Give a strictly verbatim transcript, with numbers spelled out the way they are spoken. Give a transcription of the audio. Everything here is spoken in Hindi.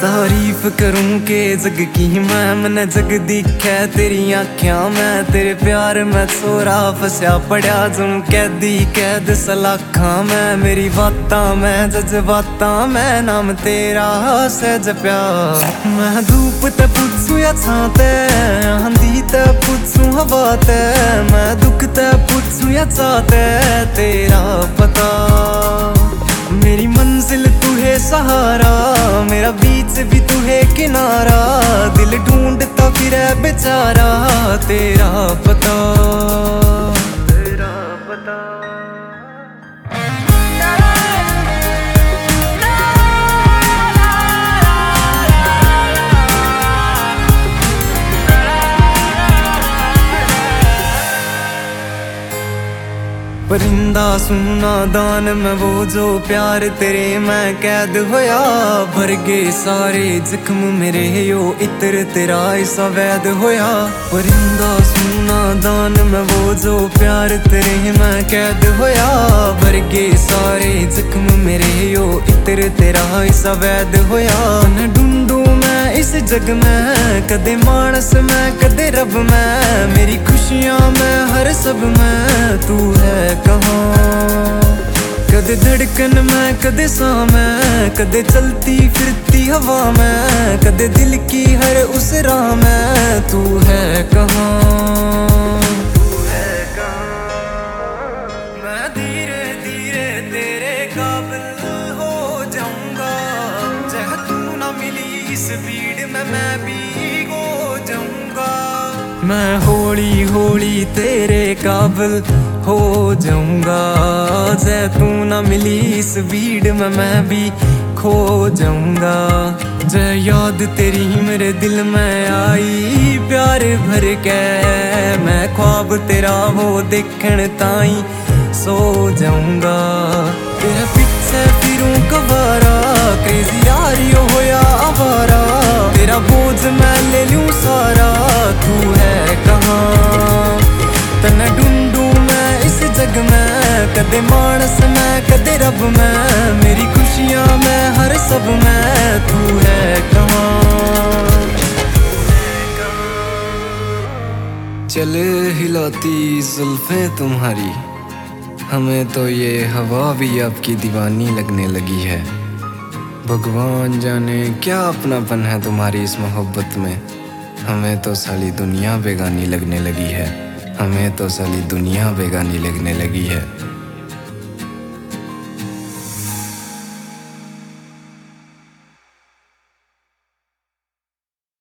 तारीफ करूं के जग की मैं मैंने जग दिखै तेरी आँखियां मैं तेरे प्यार में छोरा फसया पड़ा जुं कैदी कैद सलाखा मैं मेरी बातां मैं जज्बातां मैं नाम तेरा सह जप्या मैं धूप ते पुछूं या छां ते आंधी ते पुछूं हवा ते मैं दुख ते पुछूं या चाह ते तेरा पता मेरी मंजिल तू है सहारा मेरा बीच भी तू है किनारा दिल ढूंढता फिरे बेचारा तेरा पता तेरा पता परिंदा सुना दान में वो जो प्यार तेरे मैं कैद होया भर गए सारे जख्म मेरे यो इत्र तेरा ऐसा वैद होया परिंदा सुना दान में वो जो प्यार तेरे मैं कैद होया भर गए सारे जख्म मेरे यो इत्र तेरा ऐसा वैद होया न ढूंढू मैं इस जग में कदे मानस में कदे रब में मेरी खुशियां में हर सब में तू है कहाँ कदे धड़कन में कदे सांस में कदे चलती फिरती हवा में कदे दिल की हर उस राह में तू है कहाँ तू है कहाँ मैं धीरे धीरे तेरे काबिल हो जाऊंगा चाहे तू ना मिली इस भीड़ में मैं भी हो जाऊंगा मैं हौली हौली तेरे काबिल हो जाऊंगा जै तू ना मिली इस भीड़ में मैं भी खो जाऊंगा जै याद तेरी मेरे दिल में आई प्यार भर के मैं ख्वाब तेरा वो देखण ताई सो जाऊंगा तेरे पीछे फिरूं कवारा क्रेजी यारियो होया आवारा तेरा बोझ मैं ले लूं सारा तू है कहाँ तन्ने ढूंढूं मैं इस जग में कदे मानस में कदे रब में मेरी खुशियां में हर सब में तू है कहाँ चल हिलाती जुल्फें तुम्हारी हमें तो ये हवा भी आपकी दीवानी लगने लगी है भगवान जाने क्या अपनापन है तुम्हारी इस मोहब्बत में हमें तो साली दुनिया बेगानी लगने लगी है हमें तो साली दुनिया बेगानी लगने लगी है।